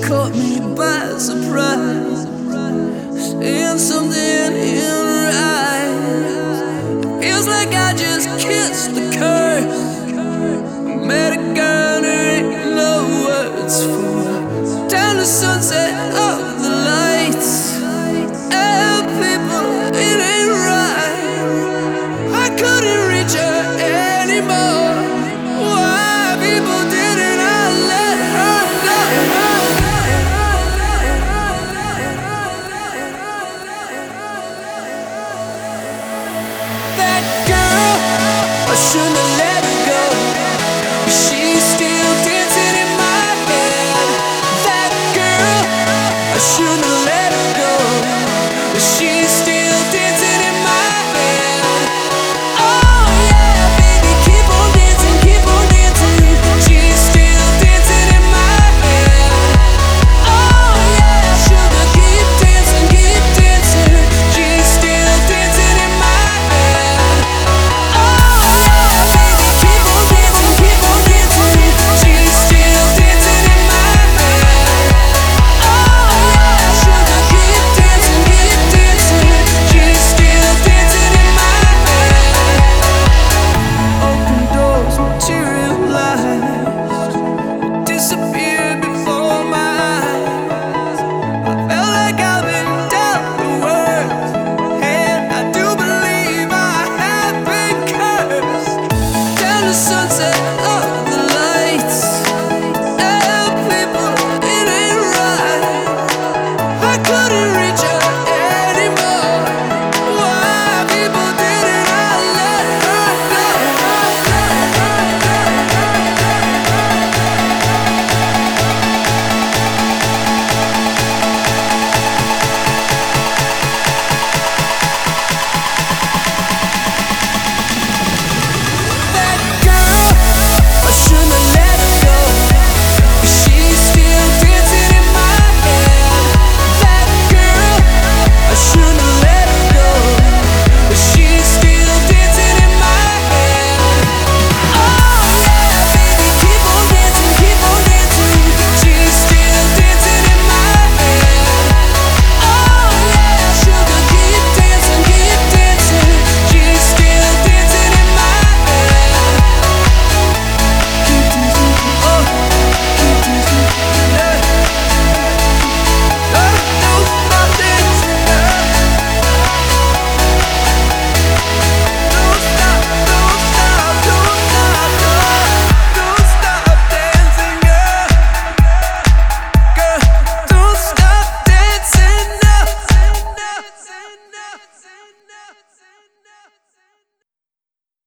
caught me by surprise, seeing something in her eyes. Feels like I just kissed the curse. Met a girl there ain't no words for. Down the sunset of the lights, and people, it ain't right. I couldn't reach her anymore. Why people didn't I let her go? That girl, I shouldn't have